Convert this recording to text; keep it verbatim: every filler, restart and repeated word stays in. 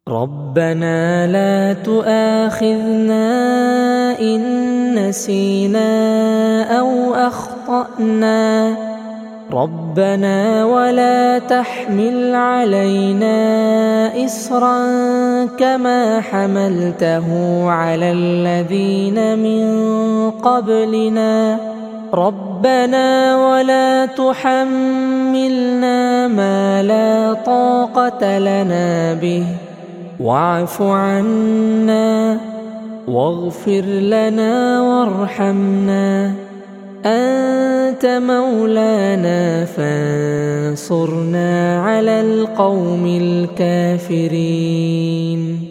ربنا لا تؤاخذنا إن نسينا أو أخطأنا ربنا ولا تحمل علينا إصرا كما حملته على الذين من قبلنا ربنا ولا تحملنا ما لا طاقة لنا به واعف عنا واغفر لنا وارحمنا أنت مولانا فانصرنا على القوم الكافرين.